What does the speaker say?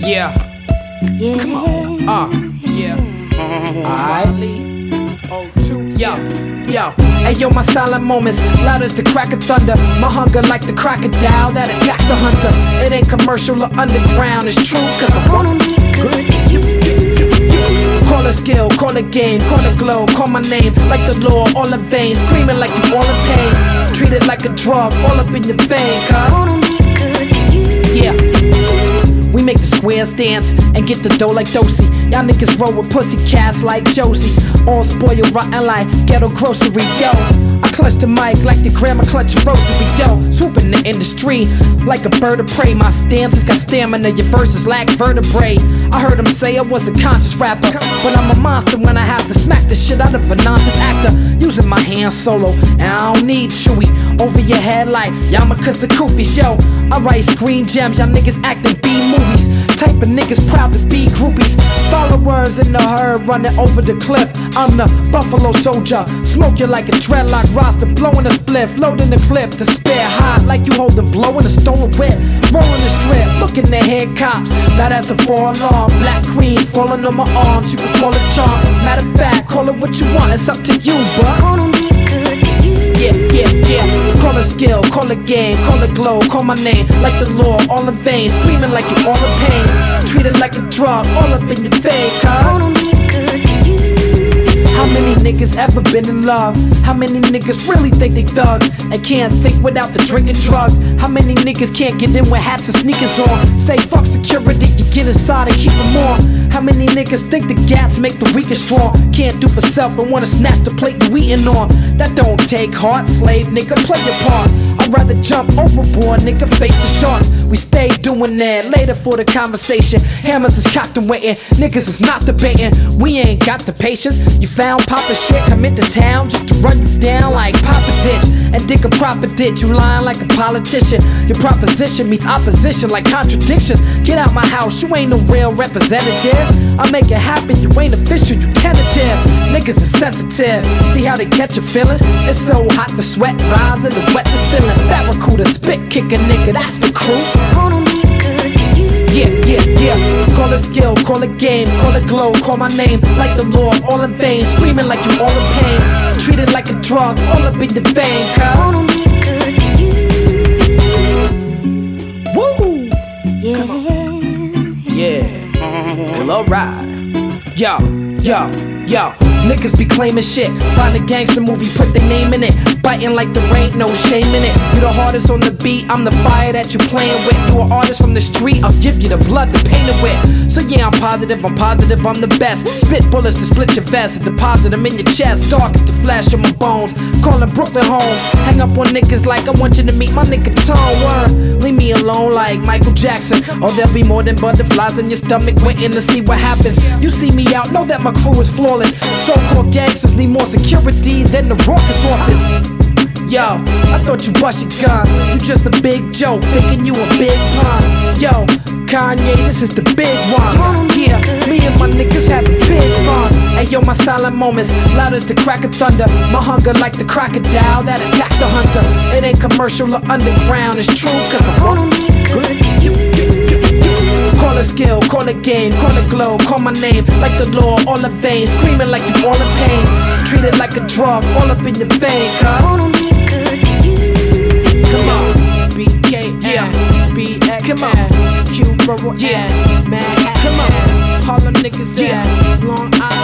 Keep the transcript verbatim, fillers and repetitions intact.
Yeah. Yeah. Come on. Uh, yeah. Alright. Oh, two. Yo. Yo. Hey yo, my silent moments loud as the crack of thunder. My hunger like the crocodile that attacked the hunter. It ain't commercial or underground, it's true, cause I wanna be good. Call it skill, call it game, call it glow, call my name like the law, all in vain, screaming like you all in pain. Treat it like a drug, all up in your vein, cuz. Yeah. We make the squares dance and get the dough like Dosey. Y'all niggas roll with pussy cats like Josie. All spoiled rotten like ghetto grocery, yo. I clutch the mic like the grandma clutch a rosary, yo. Swooping the industry like a bird of prey. My stances got stamina, your verses lack vertebrae. I heard him say I was a conscious rapper, but I'm a monster when I have to smack the shit out of a nonsense actor. Using my hands solo, and I don't need Chewy over your head like Yamakas the Koofies, yo. I write screen gems, y'all niggas acting B-movies. Type of niggas proud to be groupies. Followers in the herd running over the cliff. I'm the Buffalo Soldier, smoke you like a dreadlock roster, blowing a spliff, loading the clip to spare hot like you holding blowing a stolen whip, rolling the strip, looking to head cops. Now that's a four alarm, black queen falling on my arms. You can call it charm, matter of fact, call it what you want. It's up to you, but yeah, yeah, yeah. Call it skill, call it game, call it glow, call my name like the law, all in vain, screaming like you all in pain. Treat it like a drug, all up in your vein, cuz. How many niggas ever been in love? How many niggas really think they thugs and can't think without the drinking drugs? How many niggas can't get in with hats and sneakers on? Say fuck security, you get inside and keep them on. How many niggas think the gaps make the weakest strong? Can't do for self and wanna snatch the plate you eating on. That don't take heart, slave nigga, play your part. I'd rather jump overboard, nigga, face the sharks. We stay doing that later for the conversation. Hammers is cocked and waiting, niggas is not debating. We ain't got the patience. You found poppin' shit, come into town just to run you down like Papa Ditch and dig a proper ditch. You lying like a politician. Your proposition meets opposition like contradictions. Get out my house, you ain't no real representative. I make it happen, you ain't official, you tentative. Niggas is sensitive, see how they catch your feelings? It's so hot, the sweat rise and the wet the ceiling. Barracuda, spit kick a nigga, that's the crew. Yeah, yeah, yeah. Call it skill, call it game, call it glow, call my name like the Lord, all in vain, screaming like you all in pain. Treat it like a drug, all up in the vein, cuz. Woo! Yeah. Come on. Yeah. Well, alright. Yo, yo, yo. Niggas be claiming shit. Find a gangster movie, put their name in it. Biting like there ain't no shame in it. You the hardest on the beat, I'm the fire that you playing with. You an artist from the street, I'll give you the blood to paint it with. So yeah, I'm positive, I'm positive, I'm the best. Spit bullets to split your vest and deposit them in your chest. Dark as the flash of my bones, calling Brooklyn home. Hang up on niggas like I want you to meet my nigga Tone. Word, leave me alone like Michael Jackson. Or there'll be more than butterflies in your stomach waiting to see what happens. You see me out, know that my crew is flawless. So-called gangsters need more security than the Raucous office. Yo, I thought you bust your gun. You just a big joke, thinking you a big pun. Yo, Kanye, this is the big one. Yeah, me and my niggas having big fun. Hey yo, my silent moments loud as the crack of thunder. My hunger like the crocodile that attacked the hunter. It ain't commercial or underground, it's true, cause I wanna be good. Call it skill, call it game, call it glow, call my name like the law, all in vain, screaming like you all in pain. Treat it like a drug, all up in your vein, cuz. Come on, B K, yeah, B X, come on, Q, yeah, man, come on, Harlem niggas, yeah, Long Island.